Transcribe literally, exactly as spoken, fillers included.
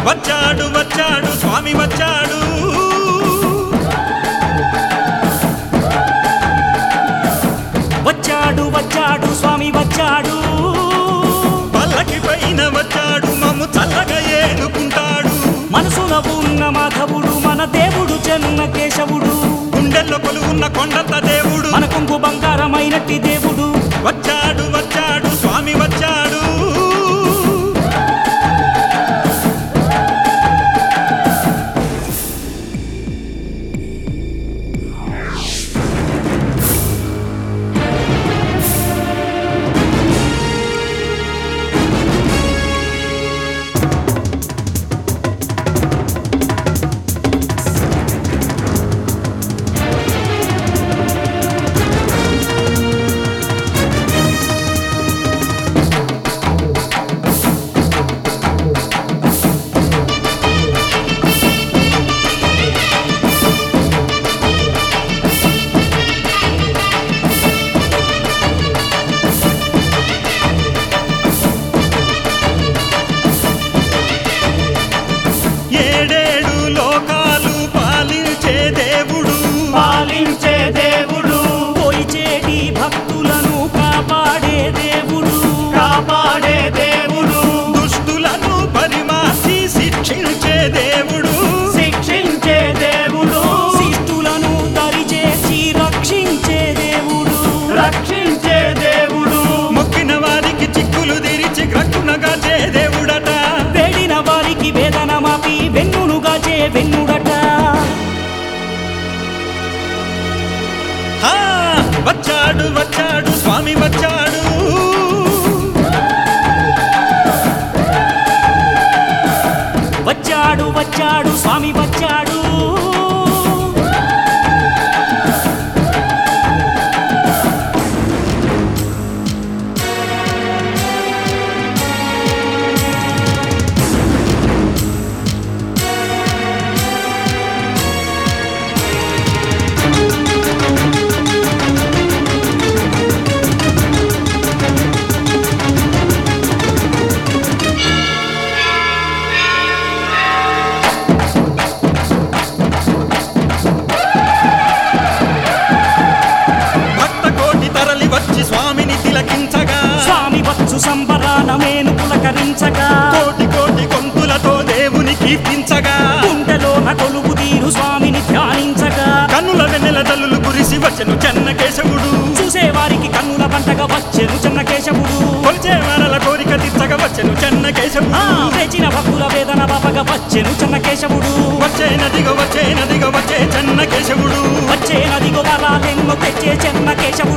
వచ్చాడు వచ్చాడు స్వామి వచ్చాడు వచ్చాడు వచ్చాడు స్వామి వచ్చాడు పల్లకి పైన వచ్చాడు మమ్ము చల్లగా ఏలుకుంటాడు మనసులో ఉన్న మాధవుడు మన దేవుడు చెన్న కేశవుడు గుండెల్లో కొలువున్న కొండంత దేవుడు మన కొంగు బంగారమైనట్టి దేవుడు వచ్చాడు వచ్చాడు స్వామి వచ్చాడు ఏడేడు లోకాలు పాలించే దేవుడు పాలించే దేవుడు పోయిచేటి భక్తులను కాపాడే దేవుడు కాపాడే దేవుడు దుష్టులను పరిమాసి శిక్షించే దేవుడు శిక్షించే దేవుడు శిష్టులను దరిచేసి రక్షించే దేవుడు రక్షించే దేవుడు మొక్కిన వారికి చిక్కులు తెరిచి గ్రక్కునగా చే దేవుడట వేడిన వారికి వేదన మాపి వెన్నునుగా చే వెన్నుడట హా! వచ్చాడు వచ్చాడు స్వామి వచ్చాడు వచ్చాడు వచ్చాడు స్వామి వచ్చాడు భక్త కోటి తరలి వచ్చి స్వామిని తిలకించగా స్వామి వచ్చు సంబరాన మేను పులకరించగా కోటి కోటి కొంతులతో దేవుని కీర్తించగా గుండెలోన కొలువు తీరు స్వామిని ధ్యానించగా కన్నుల వెన్నెల తల్లులు కురిసి వచ్చెను చెన్న కేశవుడు చూసేవారికి కన్నుల పంటగా వచ్చెను చెన్న కేశవుడు కొలిచే వారల కోరిక తీర్చగా వచ్చెను చెన్న కేశవుడు తెచ్చిన భక్తుల వేదన బాపగా వచ్చెను చెన్న కేశవుడు వచ్చే నదిగో వచ్చే నదిగో వచ్చే చెన్న కేశవుడు వచ్చే నదిగో వరాలెన్నో తెచ్చే చెన్న కేశవుడు